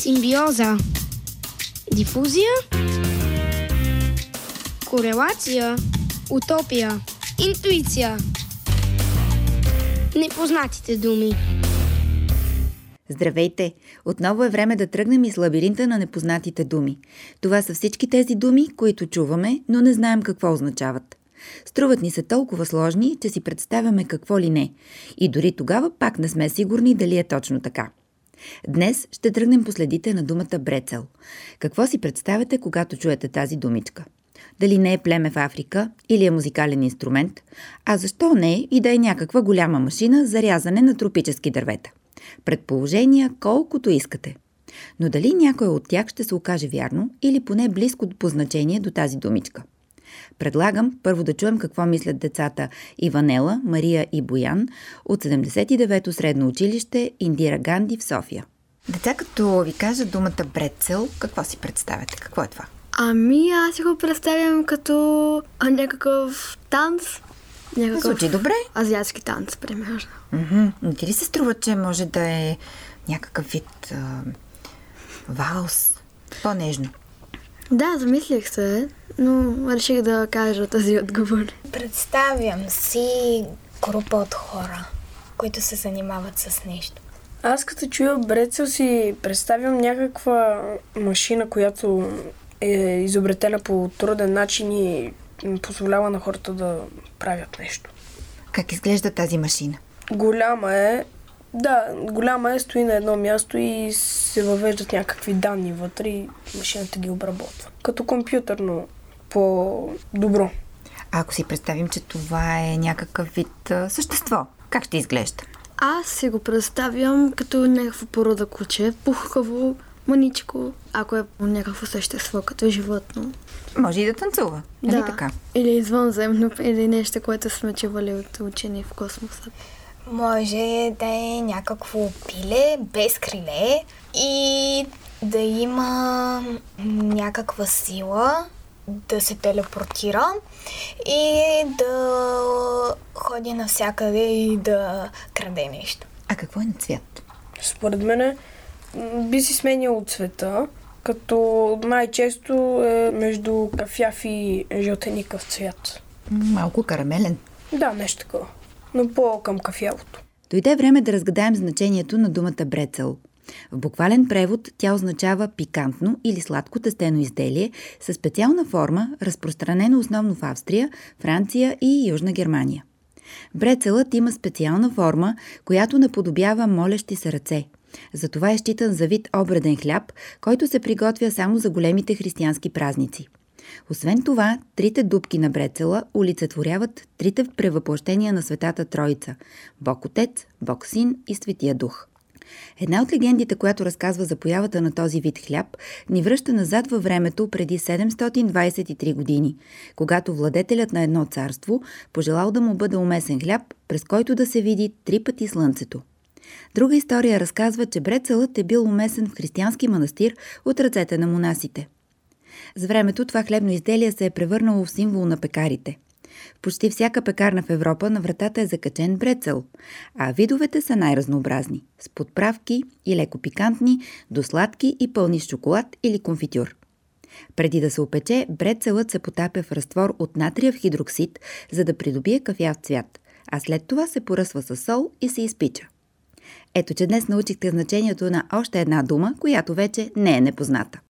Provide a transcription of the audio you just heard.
Симбиоза. Дифузия. Корелация. Утопия. Интуиция. Непознатите думи. Здравейте! Отново е време да тръгнем из лабиринта на непознатите думи. Това са всички тези думи, които чуваме, но не знаем какво означават. Струват ни се толкова сложни, че си представяме какво ли не. И дори тогава пак не сме сигурни дали е точно така. Днес ще тръгнем по следите на думата брецел. Какво си представяте, когато чуете тази думичка? Дали не е племе в Африка или е музикален инструмент? А защо не и да е някаква голяма машина за рязане на тропически дървета? Предположения колкото искате. Но дали някой от тях ще се окаже вярно или поне близко по значение до тази думичка? Предлагам първо да чуем какво мислят децата Иванела, Мария и Боян от 79-то средно училище Индира Ганди в София. Деца, като ви кажа думата брецел, какво си представяте? Какво е това? Аз си го представям като някакъв танц. Звучи добре. Азиатски танц, примерно. Но ти ли се струва, че може да е някакъв вид валс? По-нежно. Да, замислих се, но реших да кажа тази отговор. Представям си група от хора, които се занимават с нещо. Аз като чуя брецел си представям някаква машина, която е изобретена по труден начин и позволява на хората да правят нещо. Как изглежда тази машина? Голяма е, стои на едно място и се въвеждат някакви данни вътре и машината ги обработва. Като компютърно по-добро. А ако си представим, че това е някакъв вид същество, как ще изглежда? Аз си го представям като някаква порода куче, пухкаво, маничко, ако е някакво същество, като животно. Може и да танцува, нали така? Или извънземно, или нещо, което сме чували от учени в космоса. Може да е някакво пиле без криле и да има някаква сила, да се телепортира и да ходи навсякъде и да краде нещо. А какво е на цвят? Според мен би си сменял цвета, като най-често е между кафяв и жълтеникъв цвят. Малко карамелен. Да, нещо такова, но по-към кафявото. Дойде време да разгадаем значението на думата брецел. В буквален превод тя означава пикантно или сладко тестено изделие със специална форма, разпространено основно в Австрия, Франция и Южна Германия. Брецелът има специална форма, която наподобява молещи се ръце. Затова е считан за вид обреден хляб, който се приготвя само за големите християнски празници. Освен това, трите дупки на брецела олицетворяват трите превъплъщения на Светата Троица – Бог Отец, Бог Син и Светия Дух. Една от легендите, която разказва за появата на този вид хляб, ни връща назад във времето преди 723 години, когато владетелят на едно царство пожелал да му бъде умесен хляб, през който да се види 3 пъти слънцето. Друга история разказва, че брецелът е бил умесен в християнски манастир от ръцете на монасите. С времето това хлебно изделие се е превърнало в символ на пекарите. В почти всяка пекарна в Европа на вратата е закачен брецел, а видовете са най-разнообразни – с подправки и леко пикантни, до сладки и пълни с шоколад или конфитюр. Преди да се опече, брецелът се потапя в разтвор от натриев хидроксид, за да придобие кафяв цвят, а след това се поръсва със сол и се изпича. Ето, че днес научихте значението на още една дума, която вече не е непозната.